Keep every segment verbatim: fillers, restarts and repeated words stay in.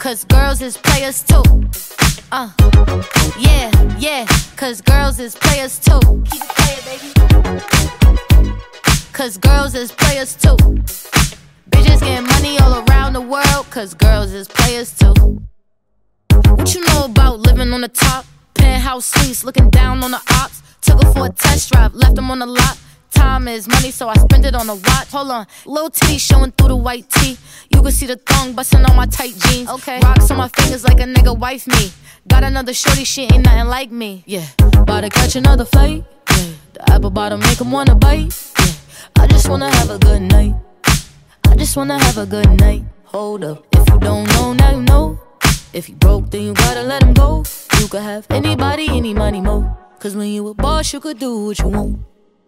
cause girls is players too. Uh, yeah, yeah, cause girls is players too. Keep it playing, baby. Cause girls is players too. Bitches getting money all around the world, cause girls is players too. What you know about living on the top? Penthouse suites, looking down on the ops. Took her for a test drive, left them on the lot. Time is money, so I spend it on a watch. Hold on, little titty showing through the white tee. You can see the thong bustin' on my tight jeans. Okay, rocks on my fingers like a nigga wife me. Got another shorty, she ain't nothing like me. Yeah, about to catch another flight. Yeah, the apple bottom make him wanna bite. Yeah, I just wanna have a good night. I just wanna have a good night. Hold up, if you don't know, now you know. If you broke, then you gotta let him go. You could have anybody, any money, mo. Cause when you a boss, you could do what you want.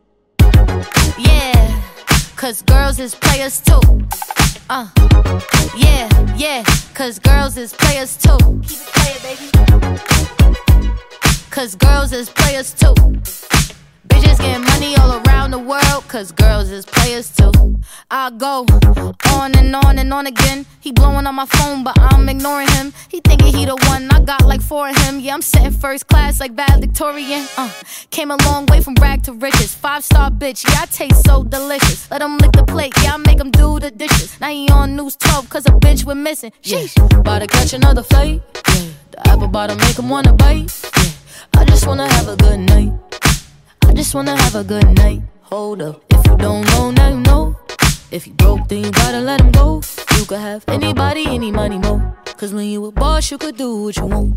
Yeah, cause girls is players too. Uh, yeah, yeah, cause girls is players too. Keep it playing, baby. Cause girls is players too. Bitches getting money all around the world, cause girls is players too. I go on and on and on again. He blowing on my phone, but I'm ignoring him. He thinking he the one, I got like four of him. Yeah, I'm sitting first class like valedictorian. Uh, came a long way from rag to riches. Five star bitch, yeah, I taste so delicious. Let him lick the plate, yeah, I make him do the dishes. Now he on news twelve, cause a bitch went missing. Sheesh, yeah. About to catch another flight. Yeah, the apple bottom make him wanna bite. Yeah, I just wanna have a good night. I just wanna have a good night. Hold up, if you don't know, now you know. If you broke, then you gotta let him go. You could have anybody, any money, mo. Cause when you a boss, you could do what you want.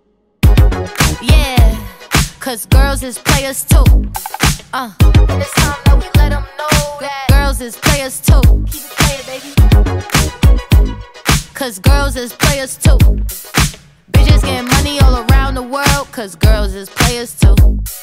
Yeah, cause girls is players too. Uh, and it's time that we let them know that girls is players too. Keep it playing, baby. Cause girls is players too. Bitches getting money all around the world, cause girls is players too.